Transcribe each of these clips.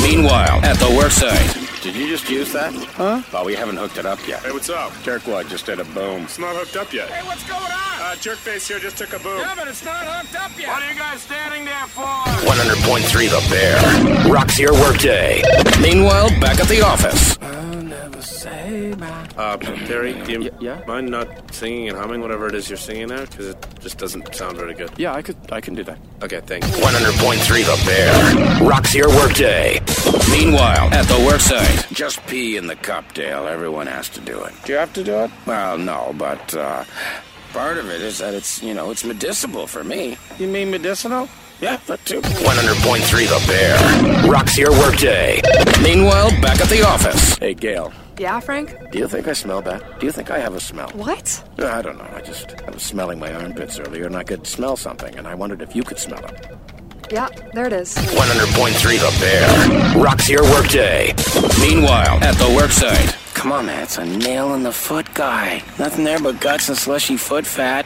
Meanwhile, at the worksite. Did you just use that? Huh? Oh, we haven't hooked it up yet. Hey, what's up? Jerkwad just did a boom. It's not hooked up yet. Hey, what's going on? Jerkface here just took a boom. Yeah, but it's not hooked up yet. What are you guys standing there for? 100.3 The Bear rocks your workday. Meanwhile, back at the office. I'll never say bye. Terry, do you Yeah? mind not singing and humming whatever it is you're singing there? Because it just doesn't sound very good. Yeah, I can do that. Okay, thanks. 100.3 The Bear rocks your workday. Meanwhile, at the worksite. Just pee in the cup, Dale. Everyone has to do it. Do you have to do it? Well, no, but part of it is that it's medicinal for me. You mean medicinal? Yeah, that too. 100.3 The Bear rocks your workday. Meanwhile, back at the office. Hey, Gail, Yeah, Frank? do you think I smell bad? Do you think I have a smell? What? I don't know. I was smelling my armpits earlier, and I could smell something, and I wondered if you could smell it. Yeah, there it is. 100.3 The Bear rocks your workday. Meanwhile, at the worksite. Come on, man. It's a nail in the foot guy. Nothing there but guts and slushy foot fat.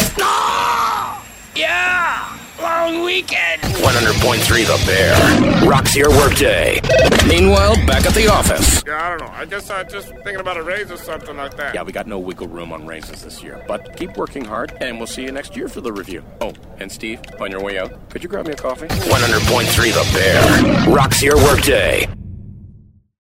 Yeah! Long weekend! 100.3 The Bear rocks your workday. Meanwhile, back at the office. Yeah, I don't know. I guess I'm just thinking about a raise or something like that. Yeah, we got no wiggle room on raises this year. But keep working hard, and we'll see you next year for the review. Oh, and Steve, on your way out, could you grab me a coffee? 100.3 The Bear rocks your workday.